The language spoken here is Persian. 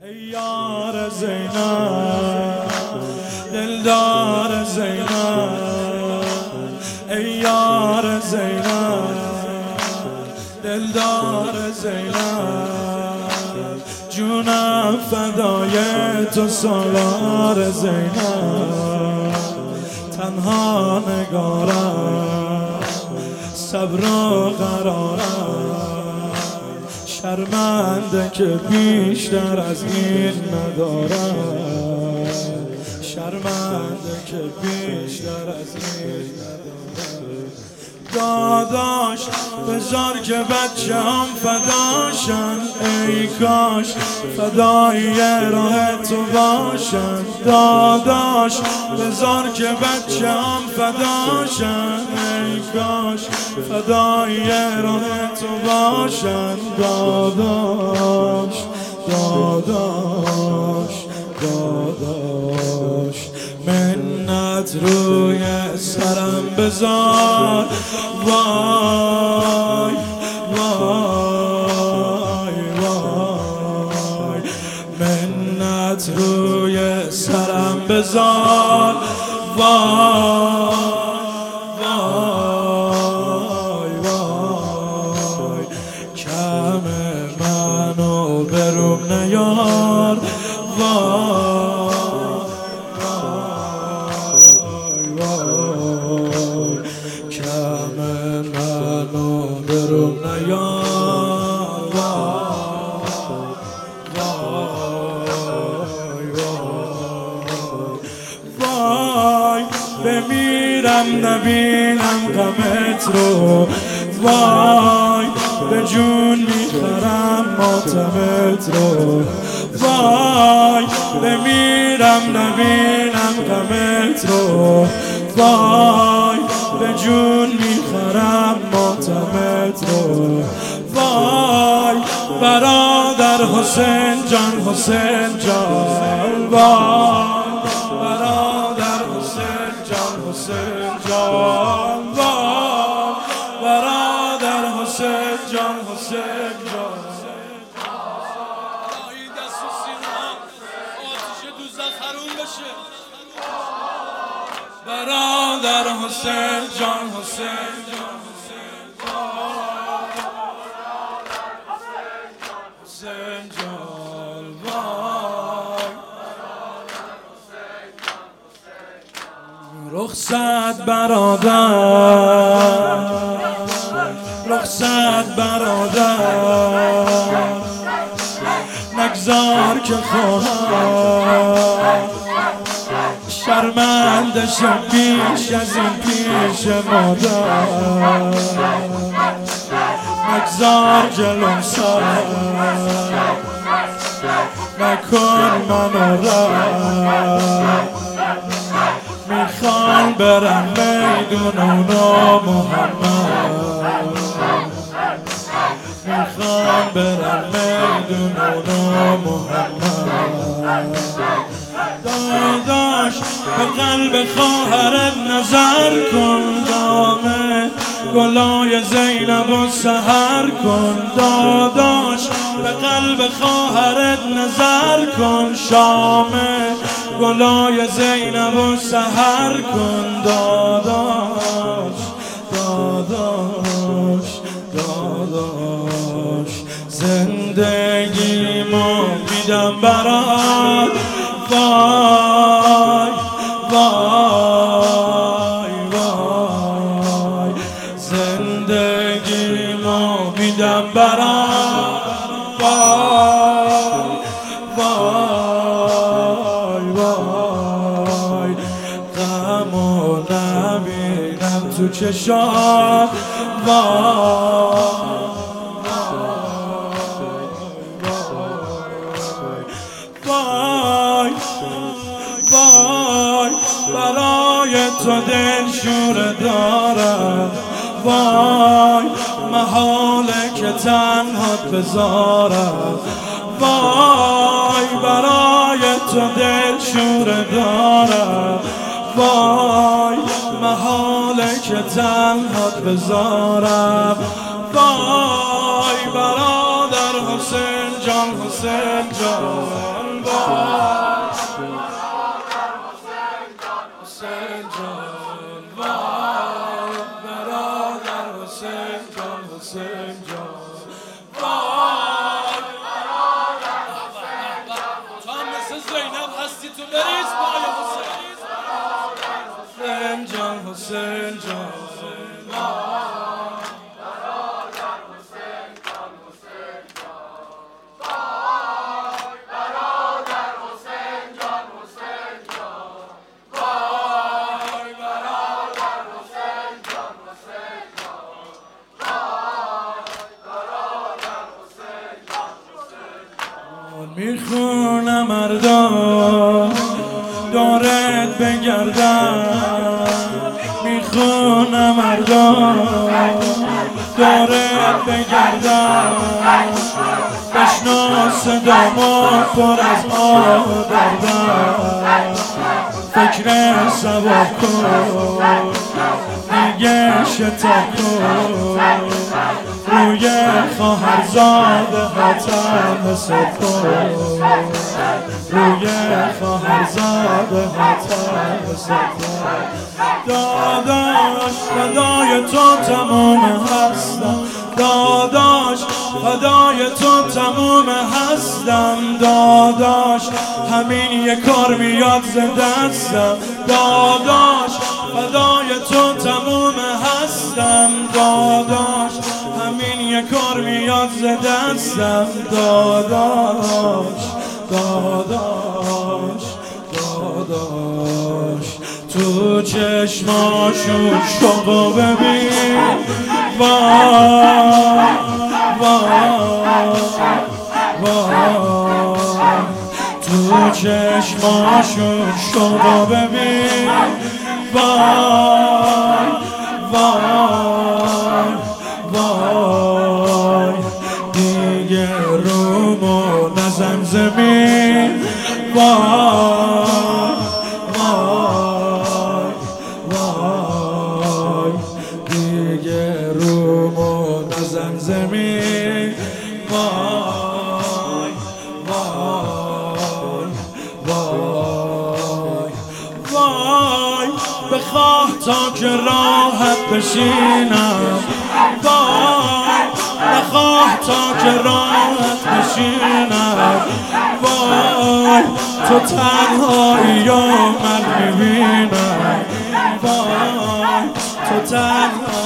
ای یار زینب دلدار زینب، ای یار زینب دلدار زینب، جونم فدای تو سالار زینب، تنها نگارم صبر و قرارم، شرمنده که بیشتر از این ندارم، شرمنده که بیشتر از این ندارم. داداش بذار که بچه هم فداشن، ای کاش فدایی راه تو باشن. داداش بذار که بچه هم فداشن، ای کاش فدایی راه تو باشن. داداش داداش داداش منت روی سرم بذار، وای وای وای منت روی سرم بذار، وای وای وای کم منو بروم نیار، وای کم منو بروم نیار، وای وای بمیرم نبینم غمت رو، وای به جون میخرم ماتمت رو، وای بمیرم نبینم غمت رو، وای به جون میخرم ماتمت رو. وای برادر حسین جان، حسین جان، وای برادر حسین جان، حسین جان، وای برادر حسین جان، حسین جان. این دست و سینه آتیش دوزخ حروم بشه. برادر حسین جان، حسین جان، حسین جان، وای رخصت برادر، رخصت برادر، نگذار که خواهر شرمنده شد بیش از این پیش مادر، نگذار جلوم سر نکن منو رد، میخوان برن میدون اونا محمد، میخوان برن میدون اونا محمد. داداش به قلب خواهرت نظر کن، دامه گلای زینب و سحر کن. داداش به قلب خواهرت نظر کن، شام گلای زینب و سحر کن. داداش داداش داداش زندگیمو میدم برات، وای وای وای زندگیمو میدم برات، وای وای وای غمو نبینم تو چشات، وای وای وای برای تو دل شوره دارم، وای محاله که تنهات بذارم، وای برای تو دل شوره دارم، وای محاله که تنهات بذارم، وای برادر حسین جان، حسین جان. حسین جان میخونم مردا دارت بگردم میخونم مردا دارت بگردم بشنو صدامو پر از آدردم فکر سبا کن دیگه شتاب کن روی خواهرزاده هاتم حساب کن روی خواهرزاده هاتم حساب کن داداش فدای تو تموم هستم داداش فدای تو تموم هستم داداش همین یه کار میاد ز دستم داداش فدای تو تموم هستم داداش همین یه کار میاد ز دستم داداش داداش داداش تو چشماشون شوقو ببین وای وای وای تو چشماشون شوقو ببین وای وای وای دیگه رومو نزن زمین وای وای وای دیگه رومو نزن زمین وای وای وای وای بخواه تا که راحت بشینم وای بخواه تا که راحت بشینم وای تو تنهایی و من میبینم وای تو تنهایی